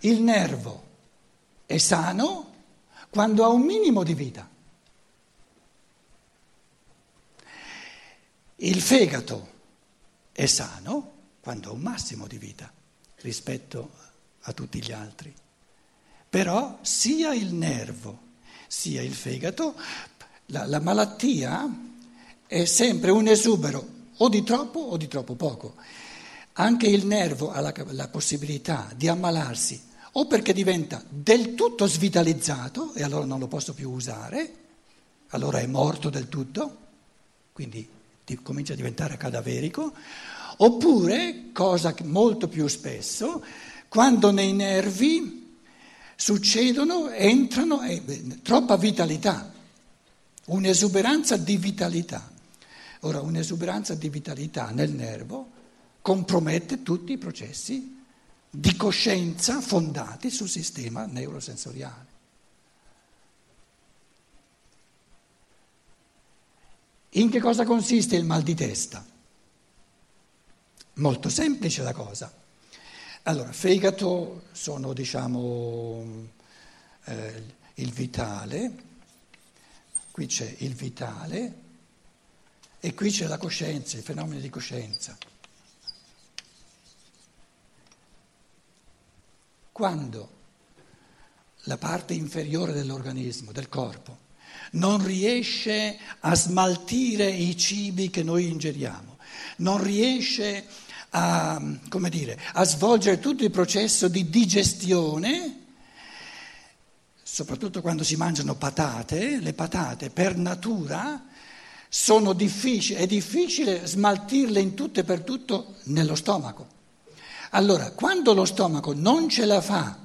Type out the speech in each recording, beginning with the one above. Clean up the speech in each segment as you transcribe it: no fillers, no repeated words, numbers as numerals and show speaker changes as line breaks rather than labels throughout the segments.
il nervo è sano quando ha un minimo di vita. Il fegato è sano quando ha un massimo di vita rispetto a tutti gli altri. Però sia il nervo sia il fegato, la malattia è sempre un esubero o di troppo poco. Anche il nervo ha la possibilità di ammalarsi o perché diventa del tutto svitalizzato e allora non lo posso più usare, allora è morto del tutto, quindi comincia a diventare cadaverico, oppure, cosa molto più spesso, quando nei nervi entrano troppa vitalità, un'esuberanza di vitalità. Ora, un'esuberanza di vitalità nel nervo compromette tutti i processi di coscienza fondati sul sistema neurosensoriale. In che cosa consiste il mal di testa? Molto semplice la cosa. Allora, fegato sono, il vitale, qui c'è il vitale e qui c'è la coscienza, i fenomeni di coscienza. Quando la parte inferiore dell'organismo, del corpo, non riesce a smaltire i cibi che noi ingeriamo, non riesce a svolgere tutto il processo di digestione, soprattutto quando si mangiano patate, le patate per natura sono difficili, è difficile smaltirle in tutto e per tutto nello stomaco. Allora, quando lo stomaco non ce la fa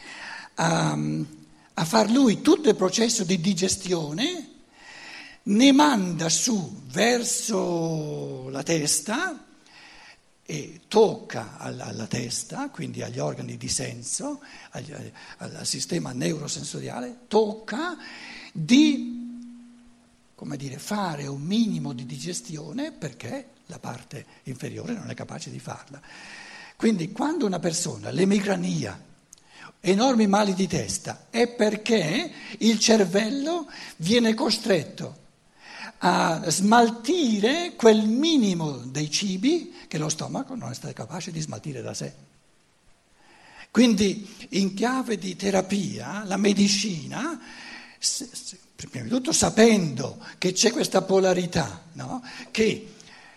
a far lui tutto il processo di digestione, ne manda su verso la testa e tocca alla testa, quindi agli organi di senso, al sistema neurosensoriale, tocca di fare un minimo di digestione perché la parte inferiore non è capace di farla. Quindi quando una persona, l'emicrania, enormi mali di testa, è perché il cervello viene costretto a smaltire quel minimo dei cibi che lo stomaco non è stato capace di smaltire da sé. Quindi in chiave di terapia la medicina, prima di tutto sapendo che c'è questa polarità, no? Che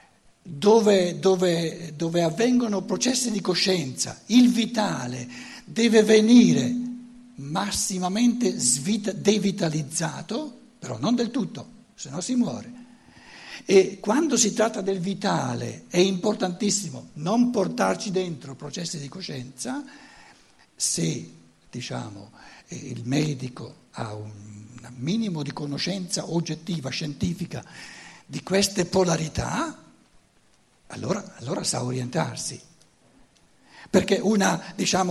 dove avvengono processi di coscienza, il vitale deve venire massimamente devitalizzato, però non del tutto, se no si muore. E quando si tratta del vitale è importantissimo non portarci dentro processi di coscienza. Se il medico ha un minimo di conoscenza oggettiva, scientifica di queste polarità, allora sa orientarsi. Perché una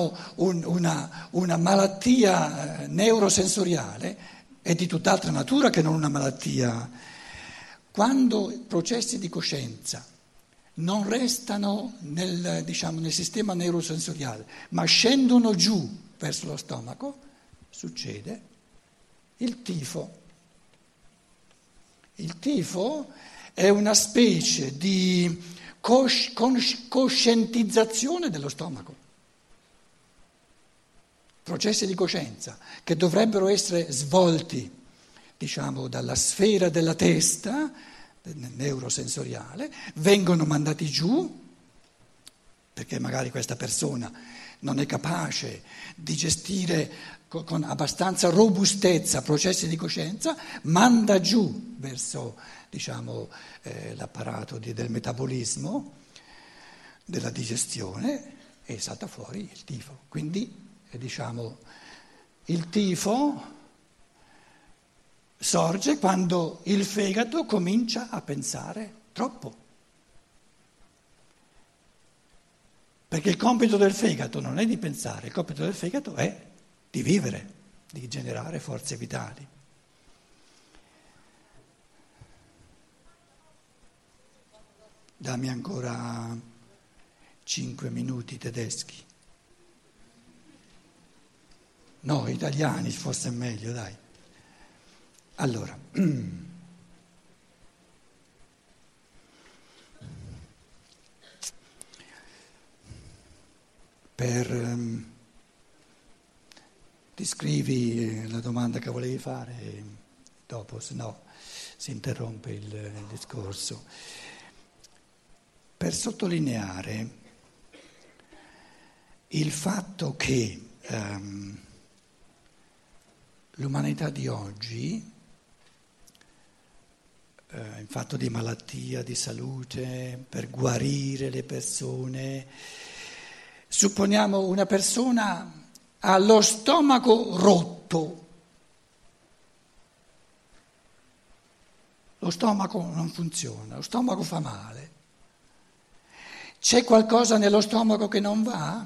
malattia neurosensoriale è di tutt'altra natura che non una malattia. Quando processi di coscienza non restano nel sistema neurosensoriale, ma scendono giù verso lo stomaco, succede il tifo. Il tifo è una specie di coscientizzazione dello stomaco. Processi di coscienza che dovrebbero essere svolti, dalla sfera della testa, neurosensoriale, vengono mandati giù, perché magari questa persona non è capace di gestire con abbastanza robustezza processi di coscienza, manda giù verso l'apparato del metabolismo, della digestione e salta fuori il tifo. Quindi il tifo sorge quando il fegato comincia a pensare troppo. Perché il compito del fegato non è di pensare, il compito del fegato è di vivere, di generare forze vitali. Dammi ancora 5 minuti tedeschi. No, italiani forse è meglio, dai. Allora, ti scrivi la domanda che volevi fare e dopo, se no, si interrompe il discorso. Per sottolineare il fatto che l'umanità di oggi, in fatto di malattia, di salute, per guarire le persone, supponiamo una persona ha lo stomaco rotto, lo stomaco non funziona, lo stomaco fa male. C'è qualcosa nello stomaco che non va?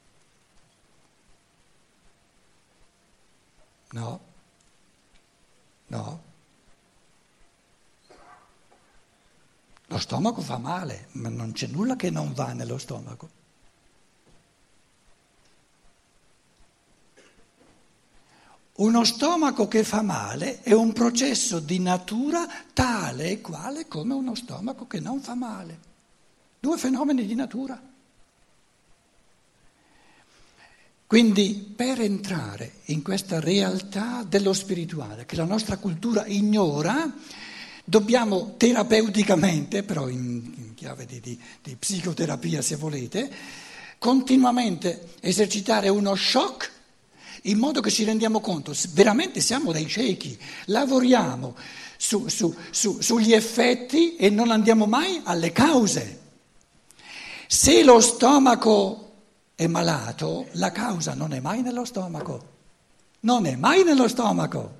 No, no. Lo stomaco fa male, ma non c'è nulla che non va nello stomaco. Uno stomaco che fa male è un processo di natura tale e quale come uno stomaco che non fa male. Due fenomeni di natura. Quindi per entrare in questa realtà dello spirituale che la nostra cultura ignora, dobbiamo terapeuticamente, però in chiave di psicoterapia se volete, continuamente esercitare uno shock in modo che ci rendiamo conto, veramente siamo dei ciechi, lavoriamo sugli effetti e non andiamo mai alle cause. Se lo stomaco è malato, la causa non è mai nello stomaco, non è mai nello stomaco.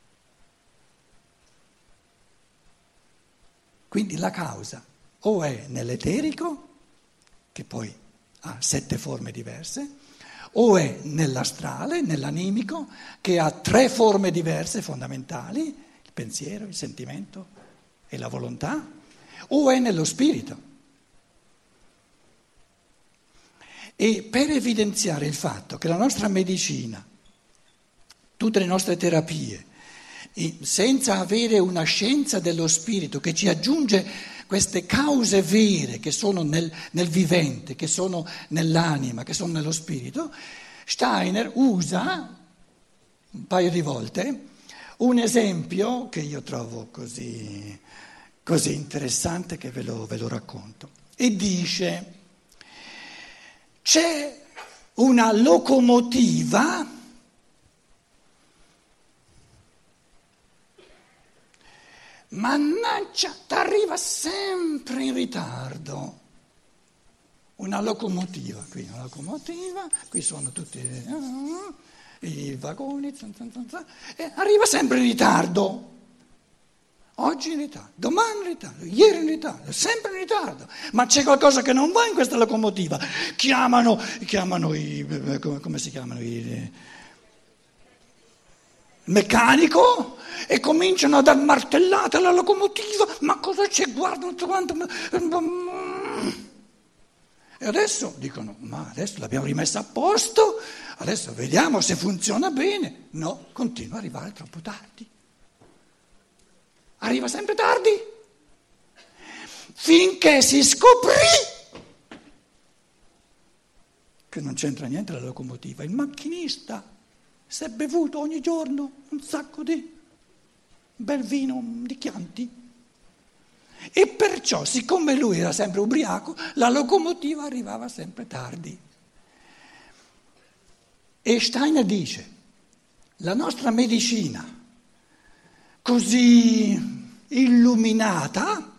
Quindi la causa o è nell'eterico, che poi ha 7 forme diverse, o è nell'astrale, nell'animico, che ha 3 forme diverse fondamentali, il pensiero, il sentimento e la volontà, o è nello spirito. E per evidenziare il fatto che la nostra medicina, tutte le nostre terapie, senza avere una scienza dello spirito che ci aggiunge queste cause vere che sono nel vivente, che sono nell'anima, che sono nello spirito, Steiner usa un paio di volte un esempio che io trovo così interessante che ve lo racconto. E dice: c'è una locomotiva mannaggia, t'arriva sempre in ritardo. Una locomotiva, qui sono tutti i vagoni, e arriva sempre in ritardo. Oggi in ritardo, domani in ritardo, ieri in ritardo, sempre in ritardo. Ma c'è qualcosa che non va in questa locomotiva. Chiamano come si chiamano? Il meccanico e cominciano a dar martellate alla locomotiva. Ma cosa c'è? Guarda tutto quanto. E adesso dicono, ma adesso l'abbiamo rimessa a posto, adesso vediamo se funziona bene. No, continua ad arrivare troppo tardi. Arriva sempre tardi, finché si scoprì che non c'entra niente la locomotiva. Il macchinista si è bevuto ogni giorno un sacco di bel vino di Chianti e perciò, siccome lui era sempre ubriaco, la locomotiva arrivava sempre tardi. E Steiner dice, la nostra medicina così illuminata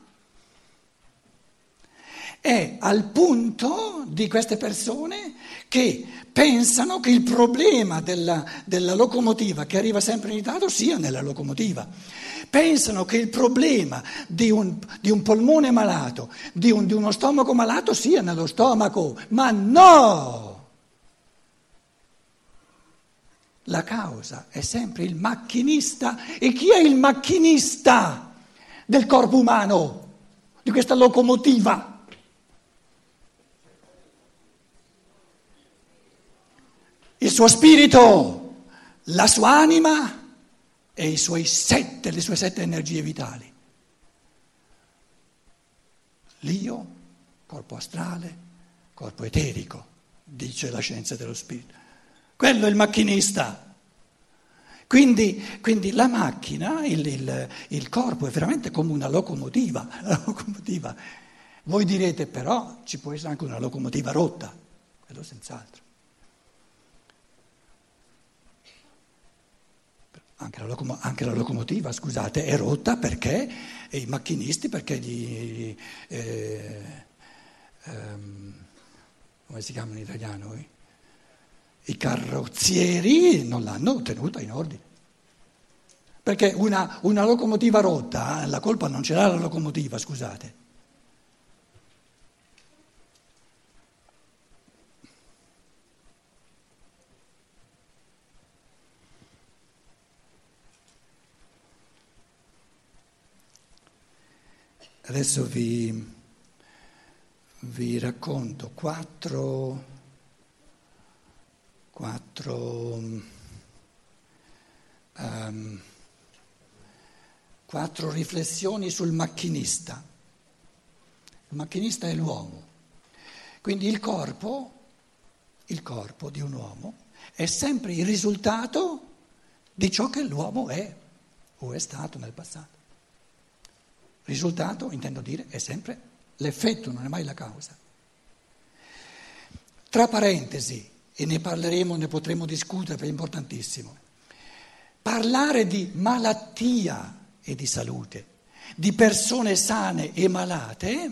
è al punto di queste persone che pensano che il problema della locomotiva che arriva sempre in ritardo sia nella locomotiva. Pensano che il problema di un polmone malato, di uno stomaco malato sia nello stomaco, ma no! La causa è sempre il macchinista. E chi è il macchinista del corpo umano, di questa locomotiva? Il suo spirito. la sua anima e le sue 7 energie vitali. L'io, corpo astrale, corpo eterico, dice la scienza dello spirito. Quello è il macchinista. Quindi la macchina, il corpo è veramente come una locomotiva. Voi direte però ci può essere anche una locomotiva rotta, quello senz'altro. Anche la locomotiva, scusate, è rotta perché i macchinisti, perché come si chiamano in italiano? I carrozzieri non l'hanno tenuta in ordine. Perché una locomotiva rotta, la colpa non ce l'ha la locomotiva, scusate. Adesso vi racconto quattro riflessioni sul macchinista. Il macchinista è l'uomo. Quindi il corpo di un uomo è sempre il risultato di ciò che l'uomo è o è stato nel passato. Risultato, intendo dire, è sempre l'effetto, non è mai la causa. Tra parentesi, e ne parleremo, ne potremo discutere, perché è importantissimo, parlare di malattia e di salute, di persone sane e malate,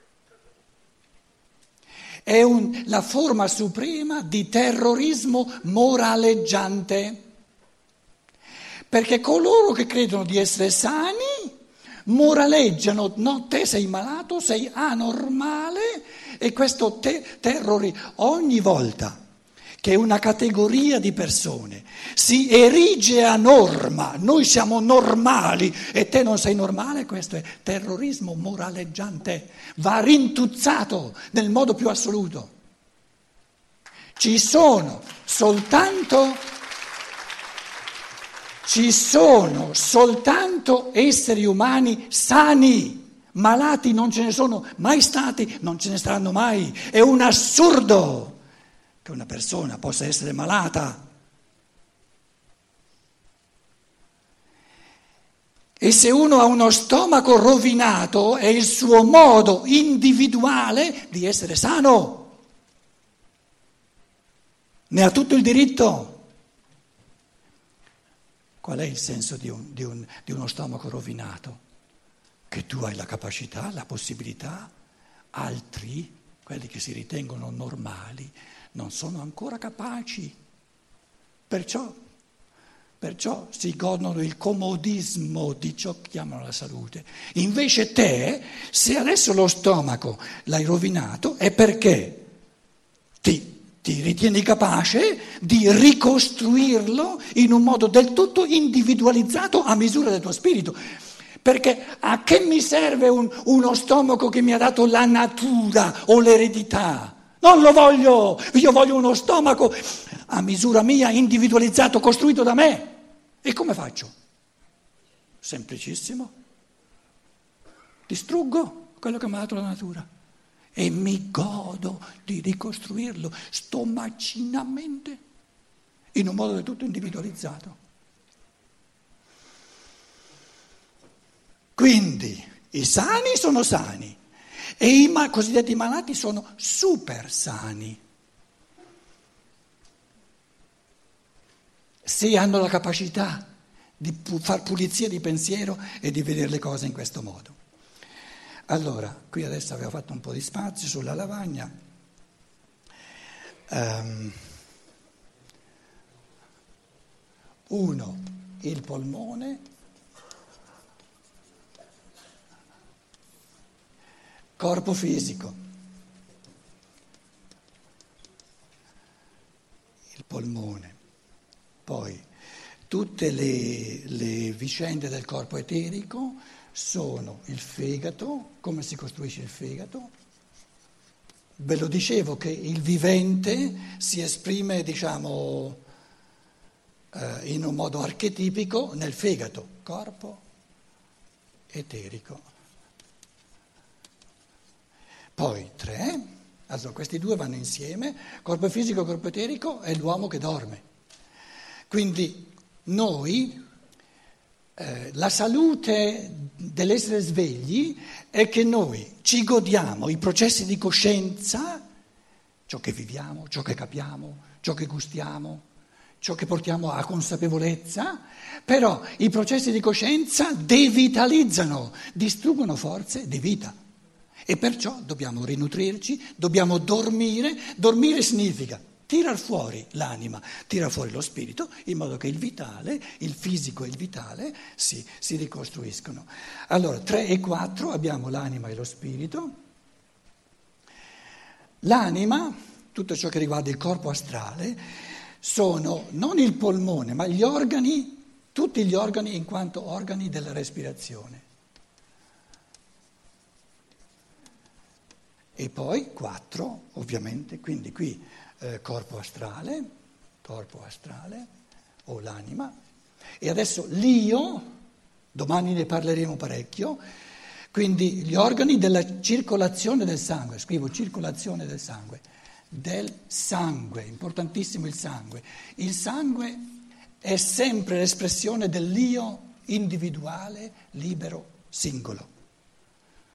è la forma suprema di terrorismo moraleggiante, perché coloro che credono di essere sani moraleggiano, no, te sei malato, sei anormale, e questo ogni volta che una categoria di persone si erige a norma, noi siamo normali e te non sei normale, questo è terrorismo moraleggiante, va rintuzzato nel modo più assoluto. Ci sono soltanto esseri umani sani. Malati non ce ne sono mai stati, non ce ne saranno mai. È un assurdo che una persona possa essere malata. E se uno ha uno stomaco rovinato è il suo modo individuale di essere sano. Ne ha tutto il diritto. Qual è il senso di uno stomaco rovinato? Che tu hai la capacità, la possibilità, altri, quelli che si ritengono normali, non sono ancora capaci. Perciò si godono il comodismo di ciò che chiamano la salute. Invece te, se adesso lo stomaco l'hai rovinato, è perché ti ritieni capace di ricostruirlo in un modo del tutto individualizzato a misura del tuo spirito. Perché a che mi serve uno stomaco che mi ha dato la natura o l'eredità? Non lo voglio, io voglio uno stomaco a misura mia, individualizzato, costruito da me. E come faccio? Semplicissimo. Distruggo quello che mi ha dato la natura e mi godo di ricostruirlo stomacinamente in un modo del tutto individualizzato. Quindi i sani sono sani e i cosiddetti malati sono super sani. Se hanno la capacità di far pulizia di pensiero e di vedere le cose in questo modo. Allora, qui adesso avevo fatto un po' di spazio sulla lavagna. Uno, il polmone. Corpo fisico. Il polmone. Poi tutte le vicende del corpo eterico sono il fegato, come si costruisce il fegato. Ve lo dicevo che il vivente si esprime, diciamo, in un modo archetipico nel fegato, corpo eterico. Poi 3, allora questi due vanno insieme, corpo fisico, corpo eterico è l'uomo che dorme. Quindi noi, la salute dell'essere svegli è che noi ci godiamo i processi di coscienza, ciò che viviamo, ciò che capiamo, ciò che gustiamo, ciò che portiamo a consapevolezza, però i processi di coscienza devitalizzano, distruggono forze di vita e perciò dobbiamo rinutrirci, dobbiamo dormire. Dormire significa tirar fuori l'anima, tirar fuori lo spirito, in modo che il vitale, il fisico e il vitale si ricostruiscono. Allora, 3 e 4 abbiamo l'anima e lo spirito. L'anima, tutto ciò che riguarda il corpo astrale, sono non il polmone, ma gli organi, tutti gli organi in quanto organi della respirazione. E poi 4, ovviamente, quindi qui corpo astrale o l'anima. E adesso l'io, domani ne parleremo parecchio, quindi gli organi della circolazione del sangue, scrivo circolazione del sangue, importantissimo il sangue. Il sangue è sempre l'espressione dell'io individuale, libero, singolo.